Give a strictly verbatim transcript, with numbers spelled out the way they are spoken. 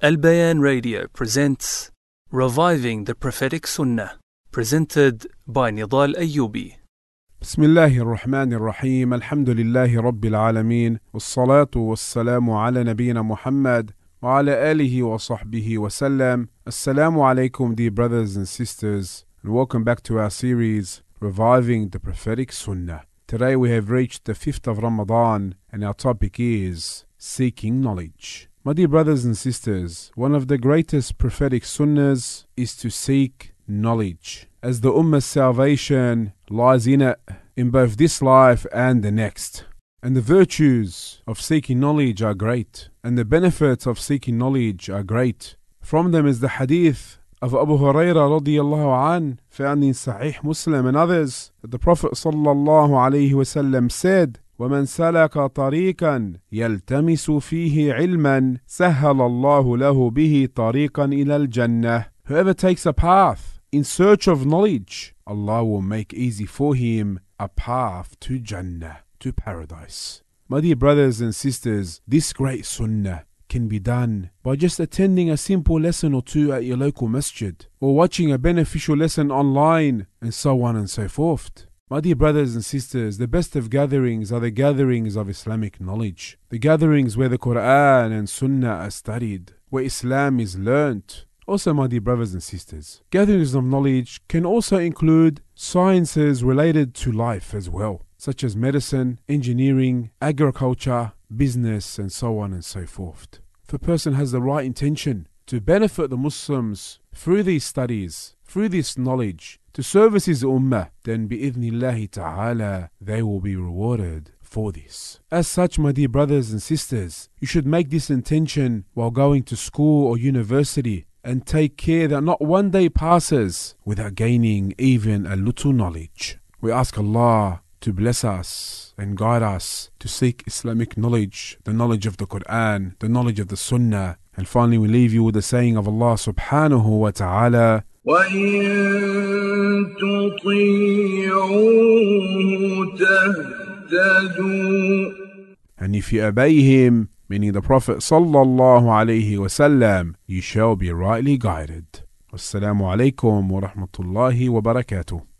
Al Bayan Radio presents Reviving the Prophetic Sunnah, presented by Nidal Ayyubi. بسم الله الرحمن الرحيم الحمد لله رب العالمين والصلاة والسلام على نبينا محمد وعلى آله وصحبه وسلم. Assalamu alaikum, dear brothers and sisters, and welcome back to our series Reviving the Prophetic Sunnah. Today we have reached the fifth of Ramadan and our topic is Seeking Knowledge. My dear brothers and sisters, one of the greatest prophetic sunnahs is to seek knowledge, as the Ummah's salvation lies in it, in both this life and the next. And the virtues of seeking knowledge are great, and the benefits of seeking knowledge are great. From them is the hadith of Abu Hurairah radiallahu an, found in Sahih Muslim and others, that the Prophet sallallahu alayhi wasallam said, وَمَنْ سَلَكَ طَرِيقًا يَلْتَمِسُ فِيهِ عِلْمًا سَهَّلَ اللَّهُ لَهُ بِهِ طَرِيقًا إِلَى الْجَنَّةِ. Whoever takes a path in search of knowledge, Allah will make easy for him a path to Jannah, to paradise. My dear brothers and sisters, this great sunnah can be done by just attending a simple lesson or two at your local masjid, or watching a beneficial lesson online, and so on and so forth. My dear brothers and sisters, the best of gatherings are the gatherings of Islamic knowledge, the gatherings where the Quran and Sunnah are studied, where Islam is learnt. Also, my dear brothers and sisters, gatherings of knowledge can also include sciences related to life as well, such as medicine, engineering, agriculture, business, and so on and so forth. If a person has the right intention to benefit the Muslims through these studies, through this knowledge, to service his ummah, then bi'idhnillahi ta'ala, they will be rewarded for this. As such, my dear brothers and sisters, you should make this intention while going to school or university, and take care that not one day passes without gaining even a little knowledge. We ask Allah to bless us and guide us to seek Islamic knowledge, the knowledge of the Quran, the knowledge of the Sunnah. And finally we leave you with the saying of Allah subhanahu wa ta'ala, وَإِن تُطِيعُوهُ تَهْتَدُوا. And if you obey him, meaning the Prophet sallallahu alayhi wasallam, you shall be rightly guided. Wassalamu alaikum wa rahmatullahi wa barakatuh.